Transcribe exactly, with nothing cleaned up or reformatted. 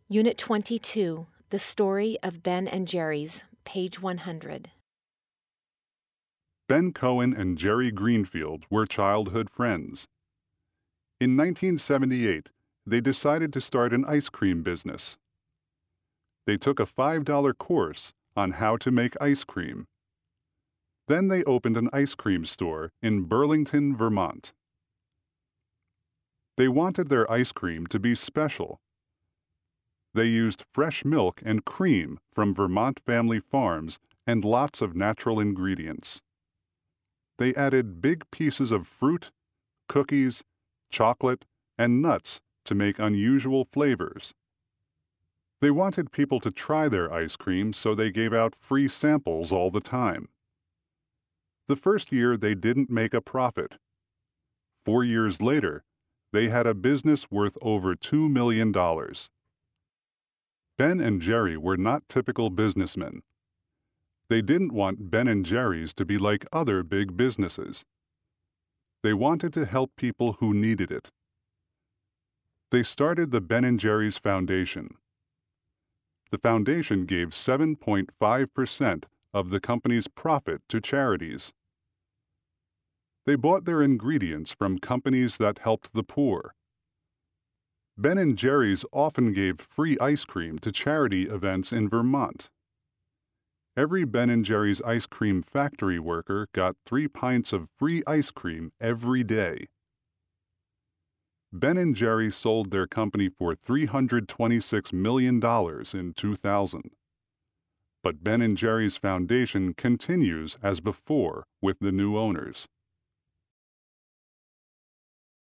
Unit twenty-two, The Story of Ben and Jerry's, page one hundred. Ben Cohen and Jerry Greenfield were childhood friends. In nineteen seventy-eight, they decided to start an ice cream business. They took a five dollar course on how to make ice cream. Then they opened an ice cream store in Burlington, Vermont. They wanted their ice cream to be special. They used fresh milk and cream from Vermont family farms and lots of natural ingredients. They added big pieces of fruit, cookies, chocolate, and nuts to make unusual flavors. They wanted people to try their ice cream, so they gave out free samples all the time. The first year they didn't make a profit. Four years later, they had a business worth over two million dollars. Ben and Jerry were not typical businessmen. They didn't want Ben and Jerry's to be like other big businesses. They wanted to help people who needed it. They started the Ben and Jerry's Foundation. The foundation gave seven point five percent of the company's profit to charities. They bought their ingredients from companies that helped the poor. Ben and Jerry's often gave free ice cream to charity events in Vermont. Every Ben and Jerry's ice cream factory worker got three pints of free ice cream every day. Ben and Jerry sold their company for three hundred twenty-six million dollars in two thousand. But Ben and Jerry's Foundation continues as before with the new owners.